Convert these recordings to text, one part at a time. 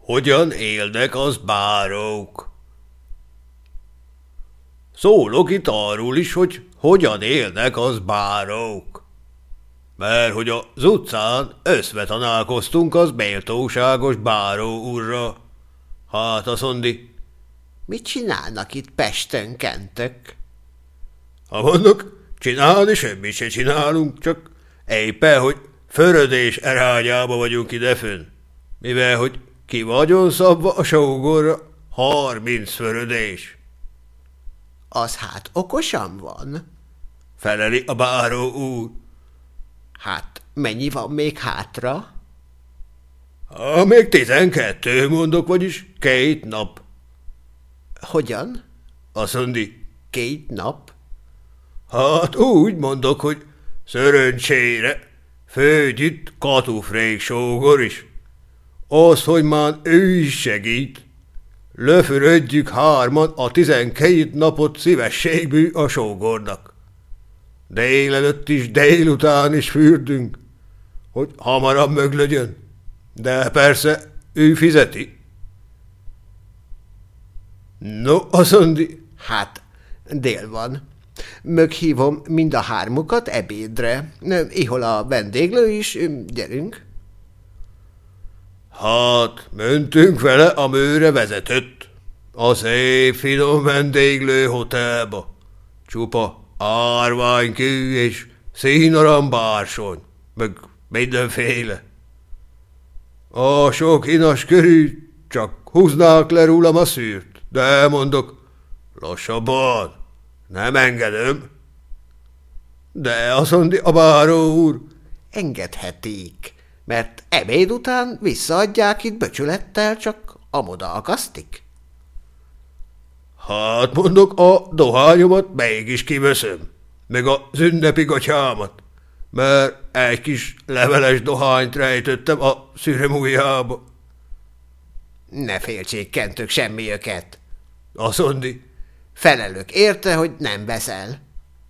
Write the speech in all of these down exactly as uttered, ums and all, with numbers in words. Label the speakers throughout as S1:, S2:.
S1: Hogyan élnek az bárók? Szólok itt arról is, hogy hogyan élnek az bárók. Mert hogy az utcán összetanálkoztunk az méltóságos báró úrra. Hát azt mondi,
S2: mit csinálnak itt Pesten, kentök?
S1: ha mondok, csinálni semmit se csinálunk, csak éppen, hogy förödés erányába vagyunk idefönn. Mivel, hogy ki vagyon szabva a sógorra harminc förödés.
S2: Az hát okosan van.
S1: Feleli a báró úr.
S2: Hát mennyi van még hátra?
S1: Ha még tizenkettő mondok, vagyis két nap.
S2: Hogyan?
S1: Azt mondi,
S2: Két nap?
S1: hát úgy mondok, hogy szerencsére főgy itt Katufrék sógor is. Az, hogy már ő is segít. Löförödjük hárman a tizenkét napot szívességbű a sógornak. Délelőtt is, délután is fürdünk, hogy hamarabb möglögyön. De persze, ő fizeti. No, azt mondi,
S2: Hát, dél van. Möghívom mind a hármukat ebédre. Ihol a vendéglő is, gyerünk.
S1: hát mentünk vele a mőre vezetött, a szép finom vendéglő hotelba. Csupa árványkő és színaram bársony, meg mindenféle. A sok inas körül csak húznák le rólam a szűrt, de mondok, lassabban, nem engedem. De azt mondi a báró úr,
S2: Engedhetik, mert ebéd után visszaadják itt böcsülettel, csak amoda akasztik.
S1: hát mondok, a dohányomat mégis kiveszem, meg az ünnepi gatyámat, mert egy kis leveles dohányt rejtöttem a szürem ujjába.
S2: Ne féltsék, kentök, semmi öket.
S1: Azt mondi,
S2: Felelök érte, hogy nem veszel.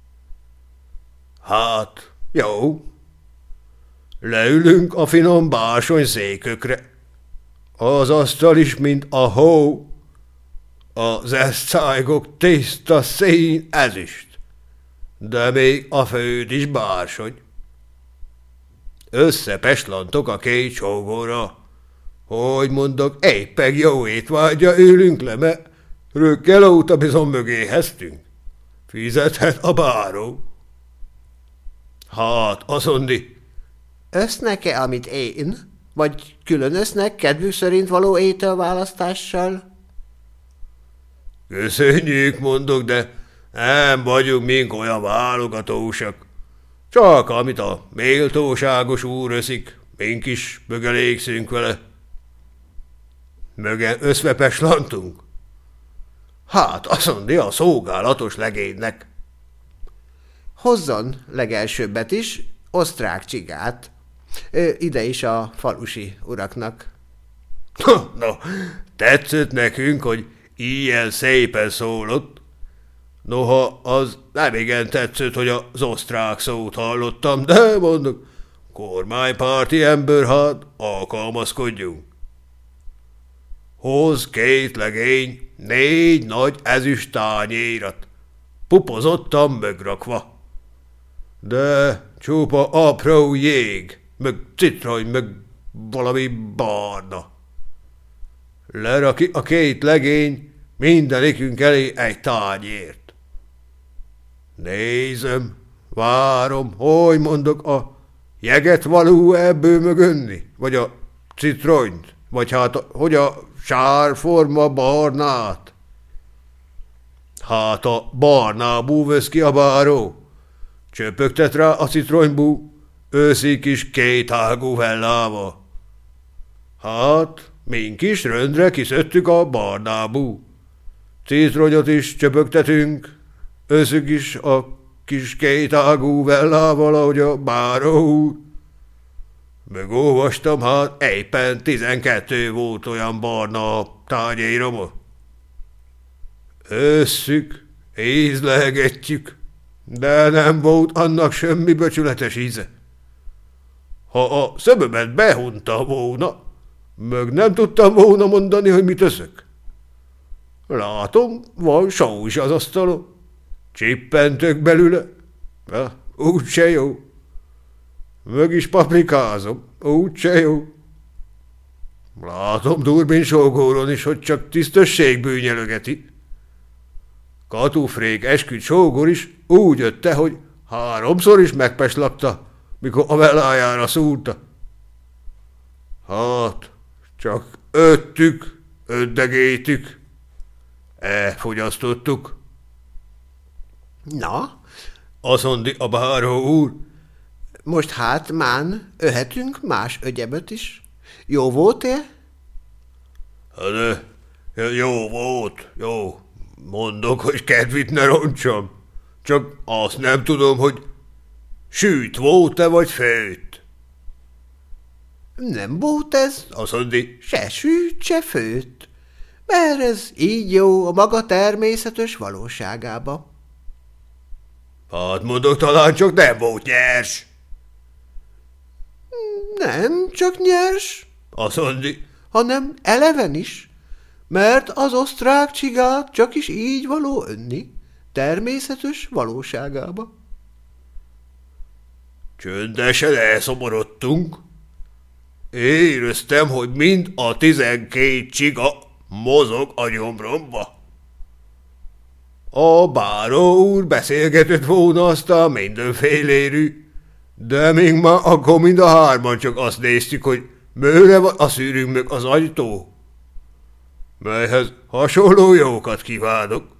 S1: hát jó. Leülünk a finom bársony székökre. Az asztal is, mint a hó. Az eszcájgok tiszta szín ezüst. De még a főd is bársony. Összepeslantok a két sógorra. Hogy mondok, éppen jó étvágya ülünk le, mert röggel óta bizony mögéheztünk. Fizethet a báró. Hát, azt mondi,
S2: Össznek-e, amit én? Vagy külön össznek kedvük szerint való ételválasztással?
S1: köszönjük, mondok, de nem vagyunk mink olyan válogatósak. Csak amit a méltóságos úr eszik, mink is mögelégszünk vele. Mögen összvepeslantunk. Hát, azt mondi a szolgálatos legénynek.
S2: Hozzon legelsőbbet is, osztrák csigát. Ö, ide is a falusi uraknak.
S1: No, tetszett nekünk, hogy ilyen szépen szólott. Noha az nem igen tetszett, hogy az osztrák szót hallottam, de mondok, kormánypárti ember, hát alkalmazkodjunk. Hoz két legény, négy nagy ezüst tányérat, pupozottan mögrakva. De csupa apró jég, meg citron, meg valami barna. Leraki a két legény mindenikünk elé egy tányért. Nézem, várom, hogy mondok, a jeget való ebből mögönni, vagy a citronyt, vagy hát a, hogy a sárforma barnát. Hát a barnábú vesz ki a báró, csöpögtet rá a citronybú, őszi kis kétágú vellával. Hát, mink is röndre kiszöttük a barnábú. Citronyot is csöpögtetünk, őszük is a kis kétágú vellával, ahogy a báró úr. Megolvastam, hát éppen tizenkettő volt olyan barna a tányéromon. Összük, ízlegetjük, de nem volt annak semmi becsületes íze. Ha a szememet behunta volna, Meg nem tudtam volna mondani, hogy mit eszek. Látom, van só is az asztalon. Csippentök belőle. Ja, úgyse jó. Meg is paprikázom, úgyse jó. Látom Durbin sógóron is, hogy csak tisztességből nyelögeti. Katufrék esküdt sógor is úgy ötte, hogy háromszor is megpeslapta, mikor a velájára szúrta. Hát, csak öttük, öddegétük. Elfogyasztottuk.
S2: Na,
S1: Azt mondi a báró úr.
S2: most hát, mán, öhetünk más ögyebet is. Jó volt-e?
S1: De jó volt, jó. Mondok, hogy kedvit ne roncsam. Csak azt nem tudom, hogy sűt volt-e vagy főtt.
S2: Nem volt ez
S1: Azt mondi,
S2: se sűt, se főtt, mert ez így jó a maga természetes valóságába.
S1: hát mondok, talán csak nem volt nyers.
S2: Nem csak nyers,
S1: Azt mondi,
S2: hanem eleven is, mert az osztrák csigát csak is így való önni, természetes valóságába.
S1: csöndesen elszomorodtunk. Éreztem, hogy mind a tizenkét csiga mozog a gyomromba. A báró úr beszélgetett volna aztán mindenfélérű, de még ma akkor mind a hárman csak azt néztük, hogy mőre van a szűrünknek az ajtó, melyhez hasonló jókat kívánok.